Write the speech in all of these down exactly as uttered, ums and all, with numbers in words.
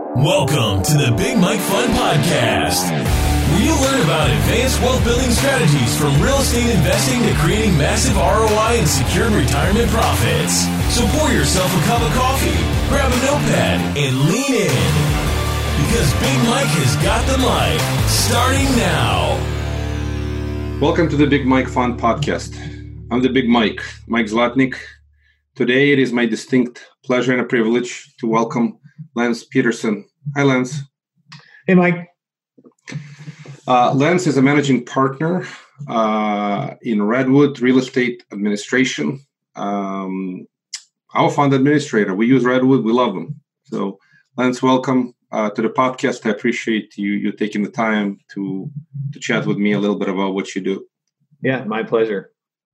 Welcome to the Big Mike Fund Podcast, where you learn about advanced wealth building strategies from real estate investing to creating massive R O I and secured retirement profits. So pour yourself a cup of coffee, grab a notepad, and lean in. Because Big Mike has got the mic, starting now. Welcome to the Big Mike Fund Podcast. I'm the Big Mike, Mike Zlatnik. Today it is my distinct pleasure and a privilege to welcome Lance Peterson. Hi, Lance. Hey, Mike. Uh, Lance is a managing partner uh, in Redwood Real Estate Administration. Um, our fund administrator. We use Redwood. We love them. So, Lance, welcome uh, to the podcast. I appreciate you you taking the time to to chat with me a little bit about what you do. Yeah, my pleasure.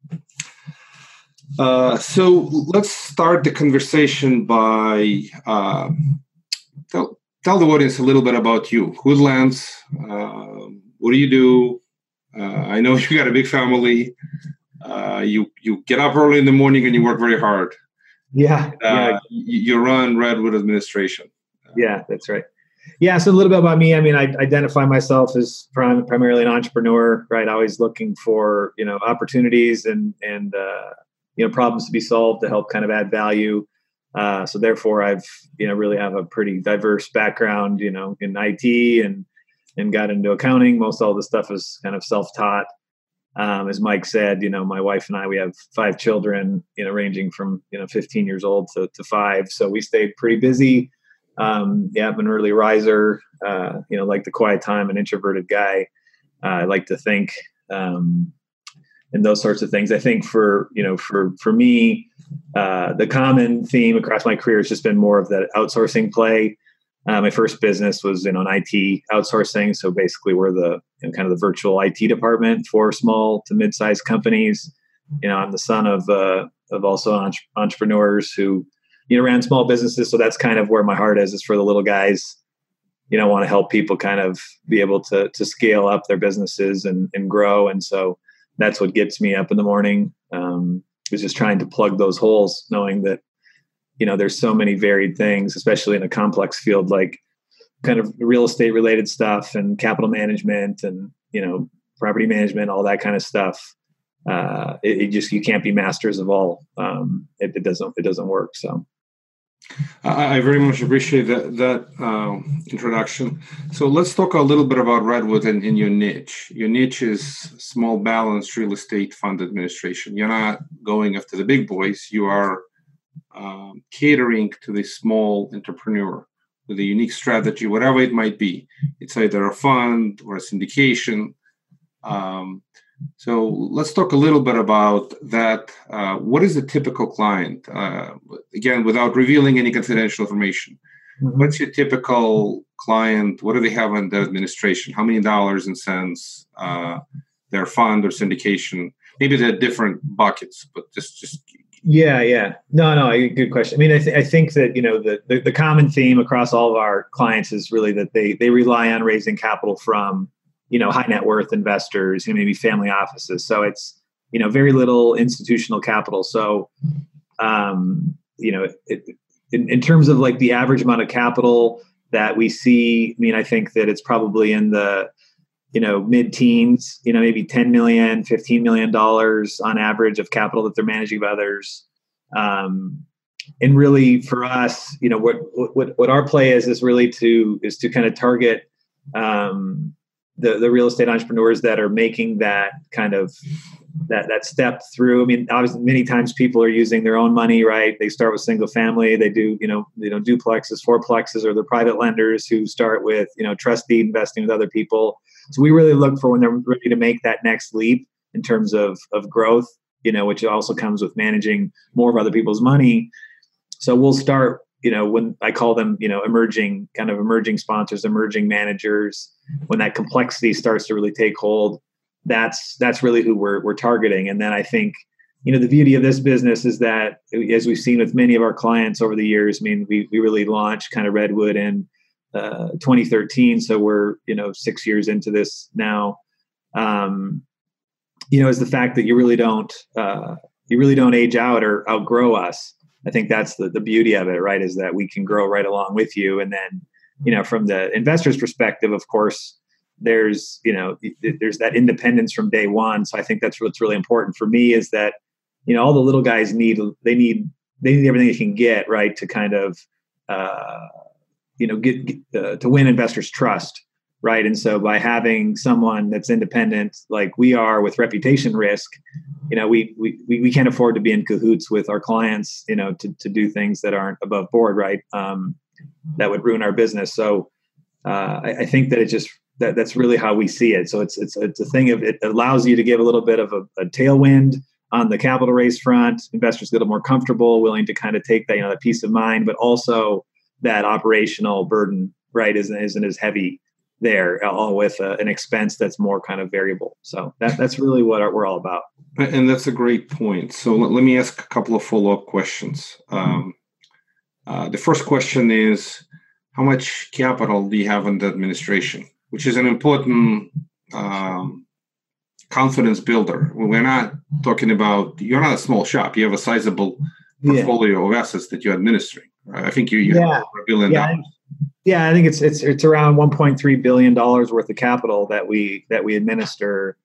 Uh, so let's start the conversation by uh, tell, tell the audience a little bit about you. Who's Lance? Uh, what do you do? Uh, I know you got a big family. Uh, you you get up early in the morning and you work very hard. Yeah, uh, yeah. You run Redwood Administration. Yeah, that's right. Yeah, so a little bit about me. I mean, I identify myself as prim- primarily an entrepreneur, right? Always looking for, you know, opportunities and, and uh, you know, problems to be solved to help kind of add value. Uh, so therefore, I've, you know, really have a pretty diverse background, you know, in I T and and got into accounting. Most all the stuff is kind of self-taught. Um, as Mike said, you know, my wife and I, we have five children, you know, ranging from, you know, fifteen years old to, to five. So we stayed pretty busy. Um, yeah, I'm an early riser, uh, you know, like the quiet time, an introverted guy. Uh, I like to think, um, and those sorts of things. I think for, you know, for, for me, uh, the common theme across my career has just been more of that outsourcing play. Uh, my first business was, you know, in I T outsourcing. So basically we're the you know, kind of the virtual I T department for small to mid-sized companies. You know, I'm the son of, uh, of also entre- entrepreneurs who, you know, ran small businesses. So that's kind of where my heart is, is for the little guys, you know, want to help people kind of be able to, to scale up their businesses and, and grow. And so that's what gets me up in the morning, um, is just trying to plug those holes, knowing that, you know, there's so many varied things, especially in a complex field, like kind of real estate related stuff and capital management and, you know, property management, all that kind of stuff. Uh, it, it just, you can't be masters of all. Um, it, it doesn't, it doesn't work. So. I very much appreciate that that uh, introduction. So let's talk a little bit about Redwood and, and your niche. Your niche is small balance real estate fund administration. You're not going after the big boys. You are um, catering to the small entrepreneur with a unique strategy, whatever it might be. It's either a fund or a syndication. Um, So let's talk a little bit about that. Uh, what is a typical client? Uh, again, without revealing any confidential information, mm-hmm. What's your typical client? What do they have in their administration? How many dollars and cents uh, their fund or syndication? Maybe they're different buckets, but just just. Yeah, yeah. No, no, good question. I mean, I, th- I think that, you know, the, the, the common theme across all of our clients is really that they they rely on raising capital from, you know, high net worth investors, you know, maybe family offices. So it's, you know, very little institutional capital. So, um, you know, it, in, in terms of like the average amount of capital that we see, I mean, I think that it's probably in the, you know, mid teens, you know, maybe ten million, fifteen million dollars on average of capital that they're managing of others. Um, and really for us, you know, what, what, what our play is, is really to, is to kind of target, um, the, the real estate entrepreneurs that are making that kind of that that step through. I mean, obviously, many times people are using their own money, right? They start with single family, they do, you know, you know, duplexes, fourplexes, or the private lenders who start with, you know, trust deed investing with other people. So we really look for when they're ready to make that next leap in terms of of growth, you know, which also comes with managing more of other people's money. So we'll start, you know, when I call them, you know, emerging kind of emerging sponsors, emerging managers, when that complexity starts to really take hold, that's, that's really who we're, we're targeting. And then I think, you know, the beauty of this business is that, as we've seen with many of our clients over the years, I mean, we, we really launched kind of Redwood in uh, twenty thirteen. So we're, you know, six years into this now, um, you know, is the fact that you really don't, uh, you really don't age out or outgrow us. I think that's the, the beauty of it, right? Is that we can grow right along with you. And then, you know, from the investor's perspective, of course, there's, you know, there's that independence from day one. So I think that's what's really important for me is that, you know, all the little guys need, they need, they need everything they can get, right, to kind of, uh, you know, get, get uh, to win investors' trust, right? And so by having someone that's independent, like we are with reputation risk, you know, we we we can't afford to be in cahoots with our clients, you know, to to do things that aren't above board, right? Um, that would ruin our business. So uh, I, I think that it just that that's really how we see it. So it's it's it's a thing of it allows you to give a little bit of a, a tailwind on the capital raise front. Investors get a little more comfortable, willing to kind of take that, you know, that peace of mind, but also that operational burden, right, isn't isn't as heavy there, all with uh, an expense that's more kind of variable. So that that's really what our, we're all about. And that's a great point. So let, let me ask a couple of follow-up questions. Um, uh, the first question is, how much capital do you have in the administration? Which is an important um, confidence builder. We're not talking about, you're not a small shop. You have a sizable portfolio yeah. of assets that you're administering. Right? I think you, you yeah. have a billion yeah. dollars. Yeah, I think it's it's it's around one point three billion dollars worth of capital that we that we administer,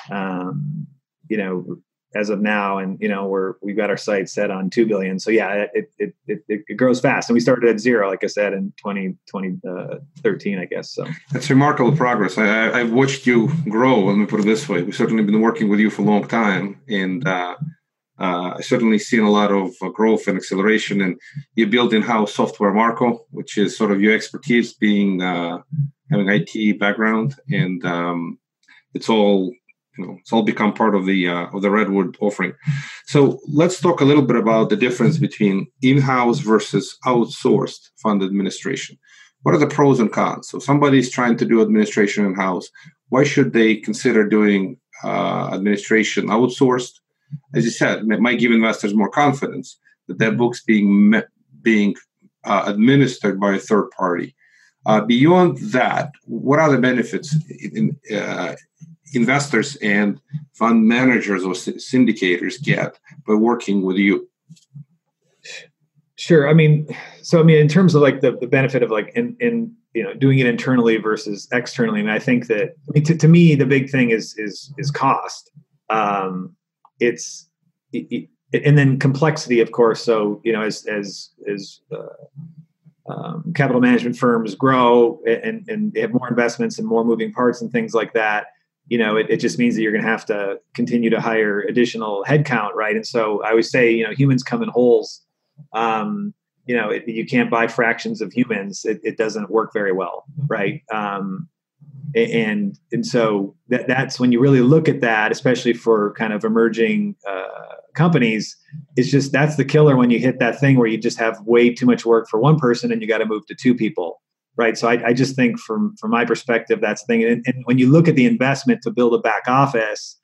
um, you know, as of now, and you know we're we've got our sights set on two billion. So yeah, it it it it grows fast, and we started at zero, like I said, in twenty thirteen, I guess. So that's remarkable progress. I, I've watched you grow. Let me put it this way: we've certainly been working with you for a long time, and uh, uh, I've certainly seen a lot of uh, growth and acceleration. And you built in-house software, Marco, which is sort of your expertise, being uh, having I T background, and um, it's all. You know, it's all become part of the uh, of the Redwood offering. So let's talk a little bit about the difference between in-house versus outsourced fund administration. What are the pros and cons? So somebody's trying to do administration in-house. Why should they consider doing uh, administration outsourced? As you said, it might give investors more confidence that their book's being met, being uh, administered by a third party. Uh, beyond that, what are the benefits in, uh, investors and fund managers or syndicators get by working with you? Sure. I mean, so I mean, in terms of like the, the benefit of like in, in you know doing it internally versus externally, I mean, I think that I mean, to, to me the big thing is is is cost. Um, it's it, it, and then complexity, of course. So you know, as as as uh, um, capital management firms grow and and they have more investments and more moving parts and things like that. You know, it, it just means that you're going to have to continue to hire additional headcount, right? And so I always say, you know, humans come in wholes. Um, you know, it, you can't buy fractions of humans. It, it doesn't work very well, right? Um, and and so that, that's when you really look at that, especially for kind of emerging uh, companies. It's just that's the killer when you hit that thing where you just have way too much work for one person and you got to move to two people. Right. So I, I just think from, from my perspective, that's the thing. And, and when you look at the investment to build a back office,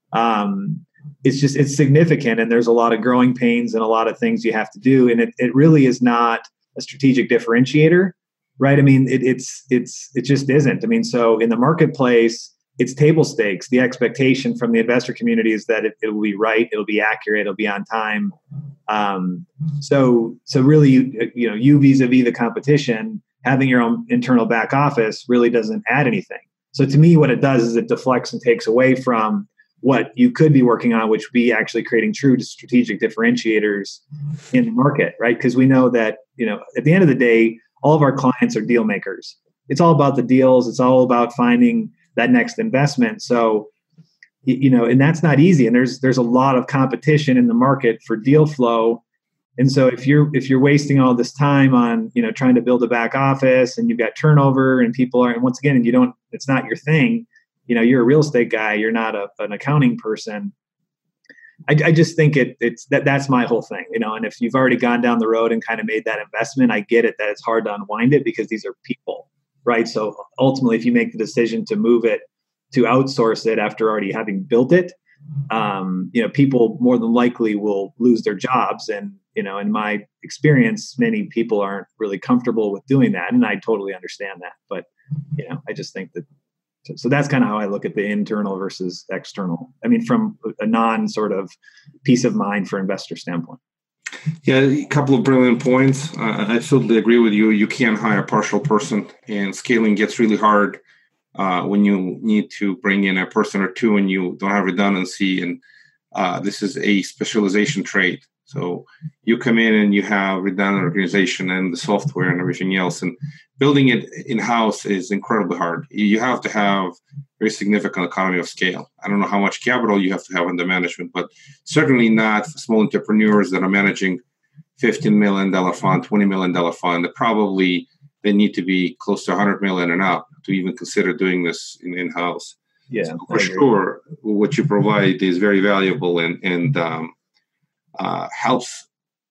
um, it's just, it's significant. And there's a lot of growing pains and a lot of things you have to do. And it, it really is not a strategic differentiator. Right. I mean, it, it's, it's, it just isn't. I mean, so in the marketplace, it's table stakes. The expectation from the investor community is that it, it will be right. It'll be accurate. It'll be on time. Um, so, so really, you, you know, you vis-a-vis the competition, having your own internal back office really doesn't add anything. So to me, what it does is it deflects and takes away from what you could be working on, which would be actually creating true strategic differentiators in the market, right? Because we know that, you know, at the end of the day, all of our clients are deal makers. It's all about the deals. It's all about finding that next investment. So, you know, and that's not easy. And there's there's a lot of competition in the market for deal flow. And so if you're if you're wasting all this time on, you know, trying to build a back office and you've got turnover and people are, and once again, and you don't, it's not your thing, you know, you're a real estate guy, you're not a, an accounting person. I, I just think it it's that that's my whole thing, you know, and if you've already gone down the road and kind of made that investment, I get it that it's hard to unwind it because these are people, right? So ultimately, if you make the decision to move it, to outsource it after already having built it, um, you know, people more than likely will lose their jobs. And, you know, in my experience, many people aren't really comfortable with doing that. And I totally understand that. But, you know, I just think that, so, so that's kind of how I look at the internal versus external. I mean, from a non sort of peace of mind for investor standpoint. Yeah, a couple of brilliant points. Uh, I absolutely agree with you. You can't hire a partial person, and scaling gets really hard uh, when you need to bring in a person or two and you don't have redundancy. And uh, this is a specialization trade. So you come in and you have redundant organization and the software and everything else, and building it in-house is incredibly hard. You have to have very significant economy of scale. I don't know how much capital you have to have under management, but certainly not for small entrepreneurs that are managing fifteen million dollars fund, twenty million dollars fund. They probably they need to be close to one hundred million dollars and up to even consider doing this in, in-house. Yeah, so for sure, what you provide is very valuable and, and um, uh, helps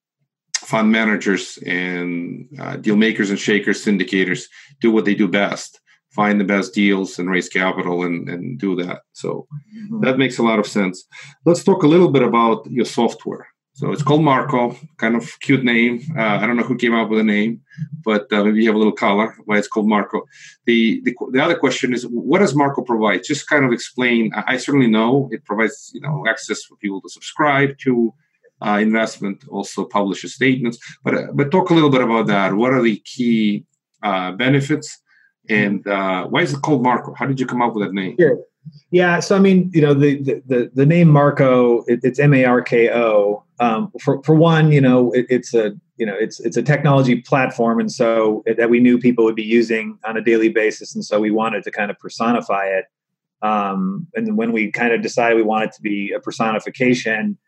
fund managers and uh, deal makers and shakers, syndicators do what they do best, find the best deals and raise capital and, and do that. So mm-hmm. that makes a lot of sense. Let's talk a little bit about your software. So it's called Marco, kind of cute name. Uh, I don't know who came up with the name, but uh, maybe you have a little color why it's called Marco. The, the the other question is, what does Marco provide? Just kind of explain. I certainly know it provides you know access for people to subscribe to uh, investment, also publishes statements. But uh, but talk a little bit about that. What are the key uh, benefits, and uh, why is it called Marco? How did you come up with that name? Sure. Yeah, so I mean, you know, the the the, the name Marco, it, it's M A R K O. Um, for for one, you know, it, it's a you know it's it's a technology platform, and so it, that we knew people would be using on a daily basis, and so we wanted to kind of personify it. Um, and when we kind of decided we wanted to be a personification,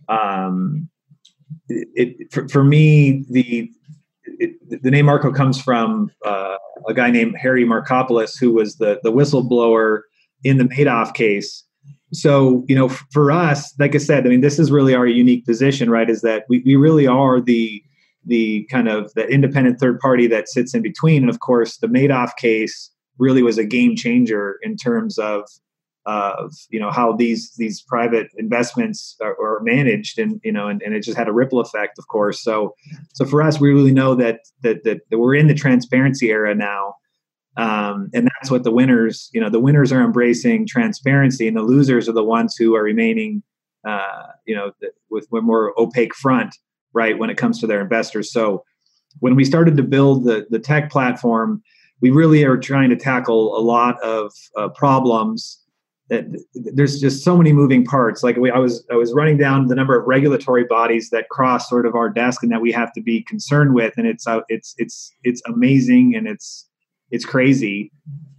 um, it, it for, for me the it, the name Marco comes from uh, a guy named Harry Markopolos, who was the the whistleblower in the Madoff case. So, you know, for us, like I said, I mean, this is really our unique position, right? Is that we, we really are the the kind of the independent third party that sits in between. And of course, the Madoff case really was a game changer in terms of, of you know, how these these private investments are, are managed, and you know, and, and it just had a ripple effect, of course. So, so for us, we really know that that that, that we're in the transparency era now. Um, and that's what the winners, you know, the winners are embracing transparency, and the losers are the ones who are remaining, uh, you know, with a more opaque front, right, when it comes to their investors. So when we started to build the, the tech platform, we really are trying to tackle a lot of uh, problems. That there's just so many moving parts. Like we, I was, I was running down the number of regulatory bodies that cross sort of our desk and that we have to be concerned with, and it's, uh, it's, it's, it's amazing, and it's, It's crazy.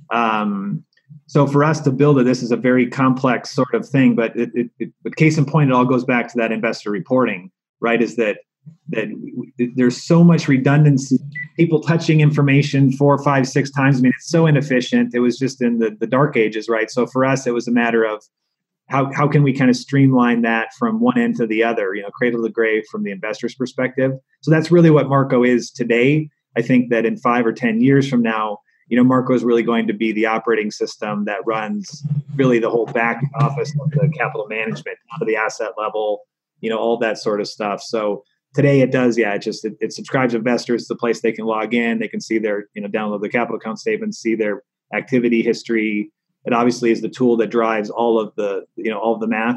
Um, so for us to build it, this is a very complex sort of thing. But it, it, it, but case in point, it all goes back to that investor reporting, right? Is that that w- there's so much redundancy, people touching information four, five, six times. I mean, it's so inefficient. It was just in the, the dark ages, right? So for us, it was a matter of how how can we kind of streamline that from one end to the other, you know, cradle to grave from the investor's perspective. So that's really what Marco is today. I think that in five or ten years from now, you know, Marco is really going to be the operating system that runs really the whole back office of the capital management down to the asset level, you know, all that sort of stuff. So today it does, yeah, it just, it, it subscribes investors to the place they can log in. They can see their, you know, download the capital account statements, see their activity history. It obviously is the tool that drives all of the, you know, all of the math.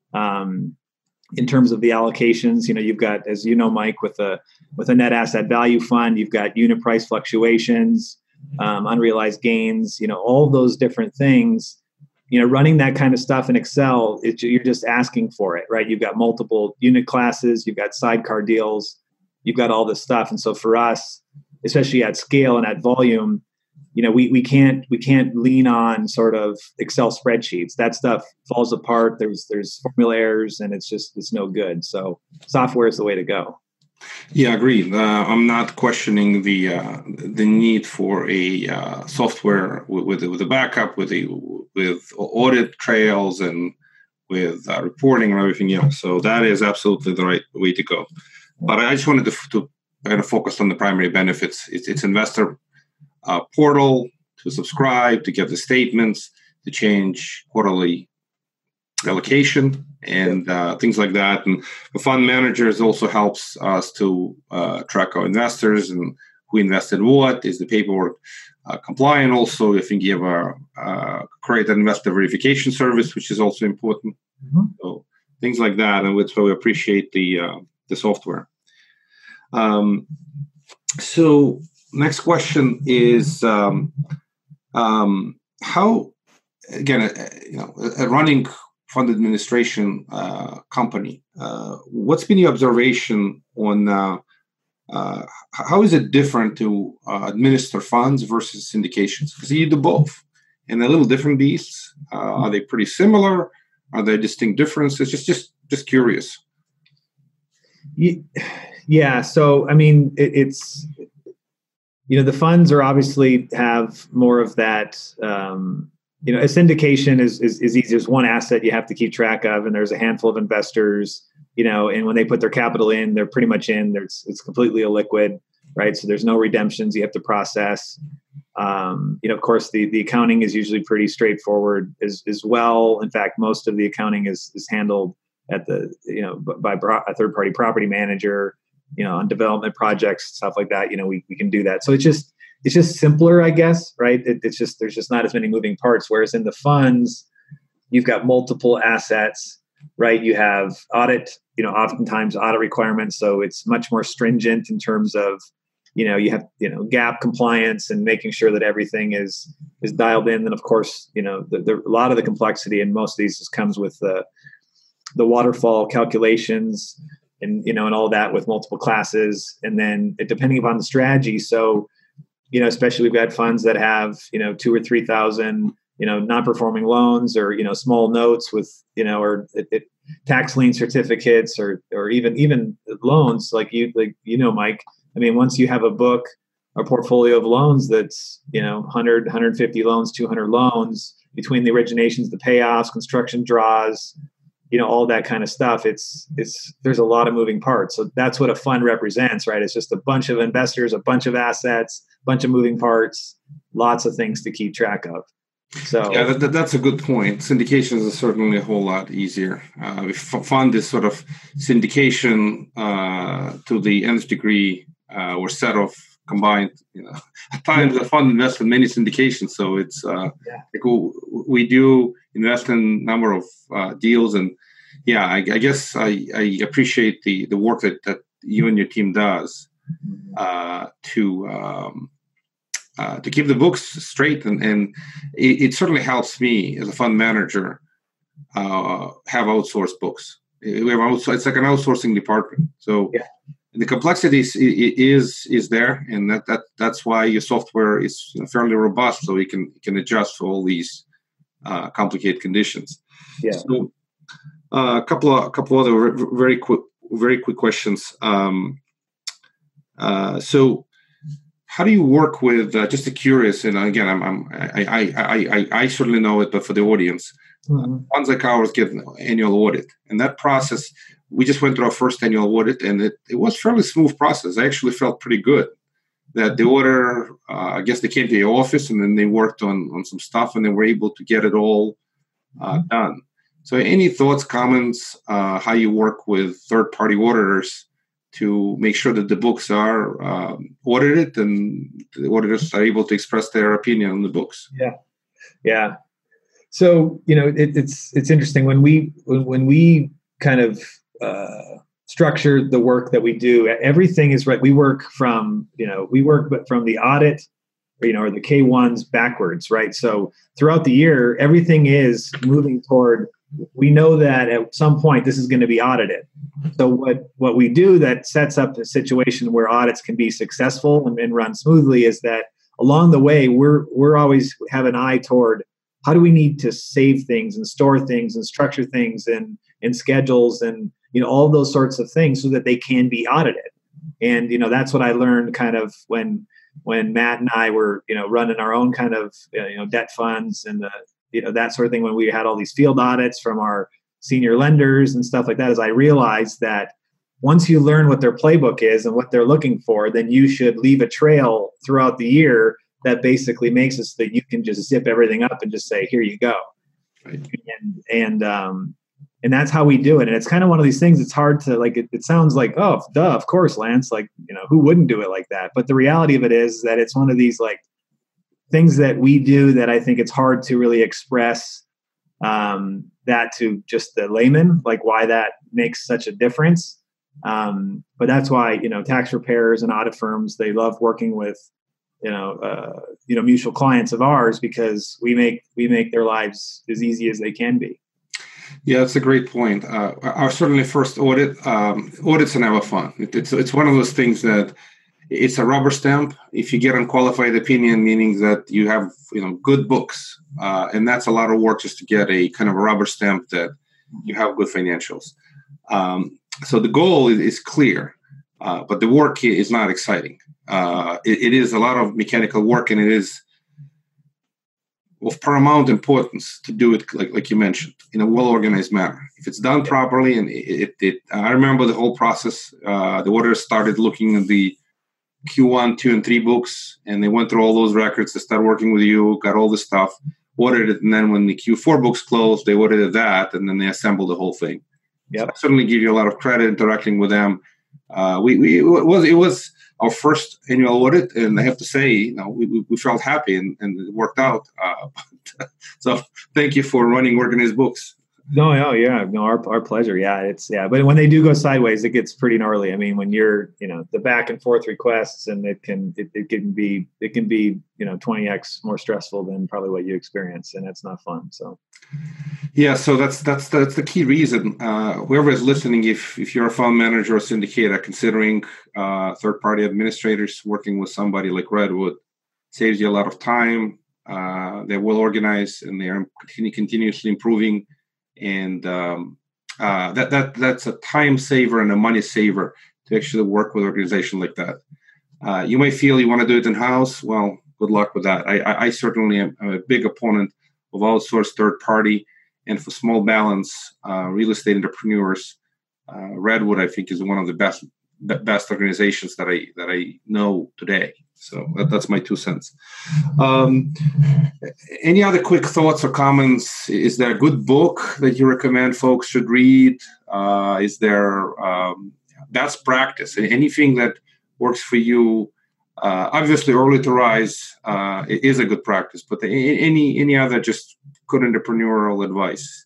Um, In terms of the allocations, you know, you've got, as you know, Mike, with a with a net asset value fund, you've got unit price fluctuations, um, unrealized gains, you know, all those different things. You know, running that kind of stuff in Excel, it, you're just asking for it, right? You've got multiple unit classes, you've got sidecar deals, you've got all this stuff, and so for us, especially at scale and at volume, you know, we we can't we can't lean on sort of Excel spreadsheets. That stuff falls apart. There's there's formula errors, and it's just it's no good. So software is the way to go. Yeah, agreed. Uh, I'm not questioning the uh, the need for a uh, software with with, with a backup, with a with audit trails, and with uh, reporting and everything else. So that is absolutely the right way to go. But I just wanted to, to kind of focus on the primary benefits. It's, it's investor uh, portal to subscribe, to get the statements, to change quarterly allocation and uh, things like that. And the fund managers also helps us to uh, track our investors and who invested what. Is the paperwork uh, compliant? Also, I think you have a uh, create an investor verification service, which is also important. Mm-hmm. So things like that, and that's why we appreciate the uh, the software. Um, so next question is um, um, how, again, a, you know, a running fund administration uh, company, uh, what's been your observation on uh, uh, how is it different to uh, administer funds versus syndications? Because you do both, and they're a little different beasts. Uh, are they pretty similar? Are there distinct differences? Just, just, just curious. Yeah. So, I mean, it, it's, you know, the funds are obviously have more of that, um, you know, a syndication is, is, is easy. There's one asset you have to keep track of, and there's a handful of investors, you know, and when they put their capital in, they're pretty much in. There's, it's completely illiquid, right? So there's no redemptions you have to process. Um, you know, of course, the, the accounting is usually pretty straightforward as, as well. In fact, most of the accounting is, is handled at the, you know, by a third party property manager, you know, on development projects, stuff like that. You know, we, we can do that. So it's just, it's just simpler, I guess, right? It, it's just, there's just not as many moving parts. Whereas in the funds, you've got multiple assets, right? You have audit, you know, oftentimes audit requirements. So it's much more stringent in terms of, you know, you have, you know, GAAP compliance and making sure that everything is, is dialed in. And of course, you know, the, the, a lot of the complexity in most of these just comes with the, the waterfall calculations and, you know, and all that with multiple classes. And then it, depending upon the strategy. So, you know, especially we've got funds that have, you know, two or three thousand, you know, non-performing loans or, you know, small notes with, you know, or it, it, tax lien certificates or, or even, even loans like you, like, you know, Mike, I mean, once you have a book, a portfolio of loans that's, you know, one hundred, one hundred fifty loans, two hundred loans between the originations, the payoffs, construction draws, you know, all that kind of stuff. It's, it's, there's a lot of moving parts. So that's what a fund represents, right? It's just a bunch of investors, a bunch of assets, a bunch of moving parts, lots of things to keep track of. So yeah, that, that, that's a good point. Syndications is certainly a whole lot easier. Uh, if fund is sort of syndication uh, to the nth degree uh, or set of combined, you know, at times the fund invests in many syndications. So it's uh, yeah. like we do invest in a number of uh, deals, and yeah, I, I guess I, I appreciate the the work that, that you and your team does uh, to. Um, Uh, to keep the books straight, and, and it, it certainly helps me as a fund manager uh, have outsourced books. We have outsourced, it's like an outsourcing department. So yeah. the complexity is, is is there, and that, that that's why your software is fairly robust, so it can it can adjust for all these uh, complicated conditions. Yeah. So uh, a couple of a couple other very quick very quick questions. Um, uh, so. How do you work with uh, just a curious? And again, I'm, I'm I, I I I I certainly know it, but for the audience, mm-hmm. uh, funds like ours get an annual audit, and that process, we just went through our first annual audit, and it, it was a fairly smooth process. I actually felt pretty good that the auditor, uh, I guess they came to the office and then they worked on on some stuff, and they were able to get it all uh, mm-hmm. done. So, any thoughts, comments, uh, how you work with third party auditors to make sure that the books are um, audited and the auditors are able to express their opinion on the books? Yeah, yeah. So you know, it, it's it's interesting when we when, when we kind of uh, structure the work that we do. Everything is right. We work from you know we work from the audit, you know, or the K ones backwards, right? So throughout the year, everything is moving toward. We know that at some point this is going to be audited. So what, what we do that sets up a situation where audits can be successful and, and run smoothly is that along the way, we're we're always have an eye toward how do we need to save things and store things and structure things and, and schedules and, you know, all those sorts of things so that they can be audited. And, you know, that's what I learned kind of when when Matt and I were, you know, running our own kind of, you know, debt funds and the, you know, that sort of thing when we had all these field audits from our senior lenders and stuff like that, is I realized that once you learn what their playbook is and what they're looking for, then you should leave a trail throughout the year that basically makes it so that you can just zip everything up and just say, here you go. Right. And, and, um, and that's how we do it. And it's kind of one of these things. It's hard to like, it, it sounds like, oh, duh, of course, Lance, like, you know, who wouldn't do it like that? But the reality of it is that it's one of these like, things that we do that I think it's hard to really express um, that to just the layman, like why that makes such a difference. Um, but that's why, you know, tax preparers and audit firms, they love working with, you know, uh, you know, mutual clients of ours because we make we make their lives as easy as they can be. Yeah, that's a great point. Uh, our certainly first audit, um, audits are never fun. It, it's it's one of those things that it's a rubber stamp. If you get unqualified opinion, meaning that you have, you know, good books, uh, and that's a lot of work just to get a kind of a rubber stamp that you have good financials. Um, so the goal is, is clear, uh, but the work is not exciting. Uh, it, it is a lot of mechanical work, and it is of paramount importance to do it, like like you mentioned, in a well-organized manner. If it's done properly, and it, it, it I remember the whole process. Uh, the auditors started looking at the Q one, two, and three books, and they went through all those records. They started working with you, got all the stuff, audited it, and then when the Q four books closed, they audited that, and then they assembled the whole thing. Yep. So I certainly give you a lot of credit interacting with them. Uh, we, we it was it was our first annual audit, and I have to say, you know, we, we felt happy and, and it worked out. Uh, but, so thank you for running organized books. No, no, yeah, no, our our pleasure. Yeah, it's yeah, but when they do go sideways, it gets pretty gnarly. I mean, when you're, you know, the back and forth requests, and it can it, it can be it can be you know twenty x more stressful than probably what you experience, and it's not fun. So, yeah, so that's that's that's the key reason. Uh, whoever is listening, if if you're a fund manager or syndicator considering uh, third party administrators, working with somebody like Redwood saves you a lot of time. Uh, they're well organized and they are continu- continuously improving. And um, uh, that that that's a time saver and a money saver to actually work with an organization like that. Uh, you may feel you want to do it in-house. Well, good luck with that. I, I, I certainly am a big opponent of outsourced third party. And for small balance uh, real estate entrepreneurs, uh, Redwood, I think, is one of the best best organizations that I that I know today. So that, that's my two cents. Um, any other quick thoughts or comments? Is there a good book that you recommend folks should read? Uh, is there um, best practice? Anything that works for you? Uh, obviously, Early to Rise uh, is a good practice, but the, any any other just good entrepreneurial advice?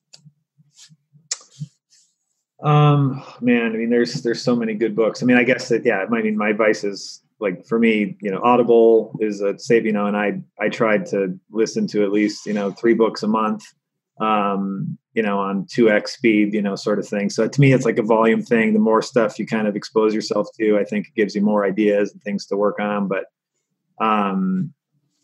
Um, man, I mean, there's there's so many good books. I mean, I guess that yeah, I mean, my advice is, like, for me, you know, Audible is a safe, you know, and I, I tried to listen to at least, you know, three books a month, um, you know, on two x speed, you know, sort of thing. So to me, it's like a volume thing. The more stuff you kind of expose yourself to, I think it gives you more ideas and things to work on. But, um,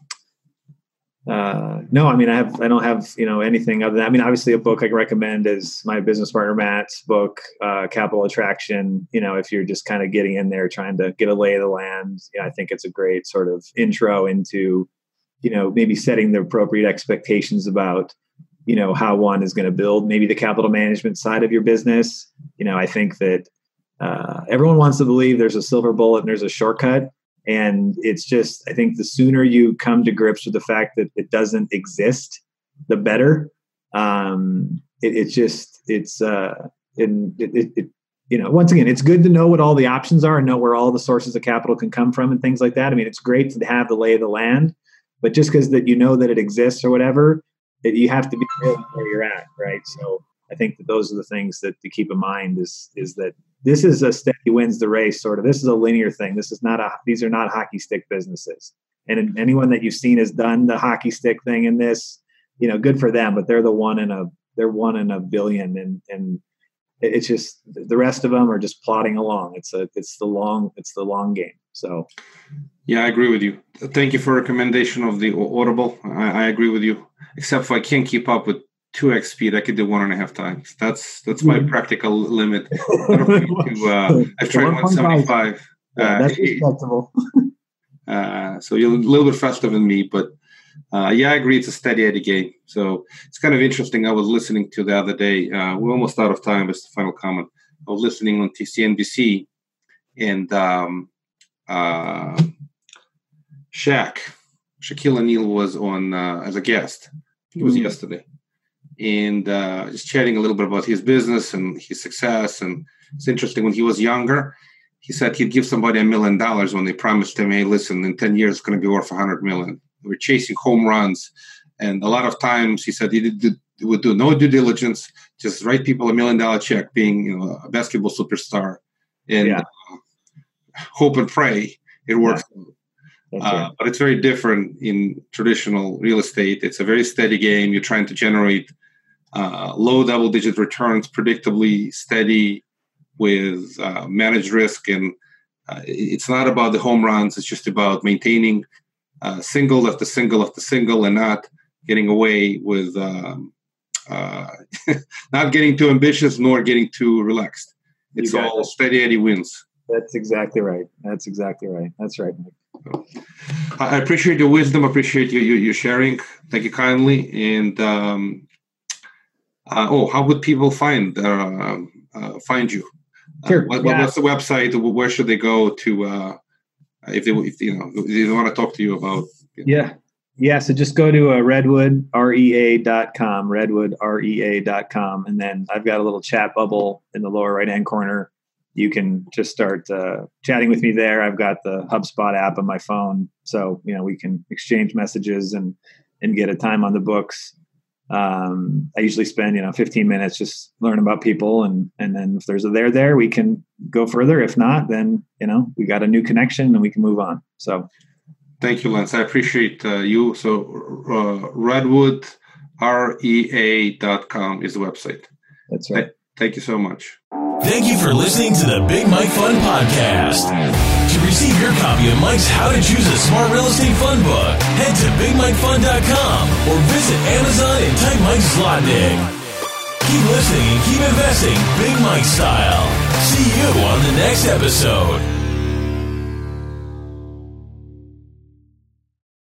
uh, no, I mean, I have, I don't have, you know, anything other than, I mean, obviously a book I recommend is my business partner, Matt's book, uh, Capital Attraction. You know, if you're just kind of getting in there, trying to get a lay of the land, you know, I think it's a great sort of intro into, you know, maybe setting the appropriate expectations about, you know, how one is going to build maybe the capital management side of your business. You know, I think that, uh, everyone wants to believe there's a silver bullet and there's a shortcut. And it's just, I think the sooner you come to grips with the fact that it doesn't exist, the better. Um, it, it's just, it's, uh, it, it, it, you know, once again, it's good to know what all the options are and know where all the sources of capital can come from and things like that. I mean, it's great to have the lay of the land, but just because that you know that it exists or whatever, it, you have to be real where you're at, right? So I think that those are the things that to keep in mind is is that this is a steady wins the race sort of. This is a linear thing. This is not a. These are not hockey stick businesses. And anyone that you've seen has done the hockey stick thing in this, you know, good for them. But they're the one in a. They're one in a billion, and and it's just the rest of them are just plodding along. It's a. It's the long. It's the long game. So. Yeah, I agree with you. Thank you for recommendation of the Audible. I, I agree with you. Except for I can't keep up with two x speed. I could do one and a half times. That's that's my mm. practical limit. to, uh, I've tried one seventy-five. Yeah, uh, that's respectable. uh, so you're a little bit faster than me, but uh, yeah, I agree. It's a steady Eddie game. So it's kind of interesting. I was listening to the other day. Uh, we're almost out of time. As the final comment, I was listening on C N B C, and um, uh, Shaq, Shaquille O'Neal was on uh, as a guest. It was mm. yesterday. And uh, just chatting a little bit about his business and his success. And it's interesting, when he was younger, he said he'd give somebody a million dollars when they promised him, hey, listen, in ten years, it's going to be worth one hundred million. We were chasing home runs. And a lot of times, he said he did, he would do no due diligence, just write people a million dollar check, being, you know, a basketball superstar. and yeah. uh, hope and pray it works. Yeah. Uh, right. But it's very different in traditional real estate. It's a very steady game. You're trying to generate uh, low double-digit returns, predictably steady with uh, managed risk. And uh, it's not about the home runs. It's just about maintaining uh, single after single after single and not getting away with um, uh, not getting too ambitious nor getting too relaxed. It's all steady Eddie wins. That's exactly right. That's exactly right. That's right, Mike. I appreciate your wisdom. I appreciate you, you, you sharing. Thank you kindly. And um, uh, oh, how would people find uh, uh, find you? Sure. Uh, what, yeah. What's the website? Where should they go to uh, if they if you know if they want to talk to you about? You know. Yeah. Yeah. So just go to uh, redwood rea dot com, redwood rea dot com, and then I've got a little chat bubble in the lower right hand corner. You can just start uh, chatting with me there. I've got the HubSpot app on my phone, so you know we can exchange messages and and get a time on the books. Um, I usually spend you know fifteen minutes just learning about people, and and then if there's a there there, we can go further. If not, then you know we got a new connection and we can move on. So, thank you, Lance. I appreciate uh, you. So, uh, redwood rea dot com is the website. That's right. Th- thank you so much. Thank you for listening to the Big Mike Fund Podcast. To receive your copy of Mike's How to Choose a Smart Real Estate Fund book, head to big mike fund dot com or visit Amazon and type Mike Zlotnick. Keep listening and keep investing Big Mike style. See you on the next episode.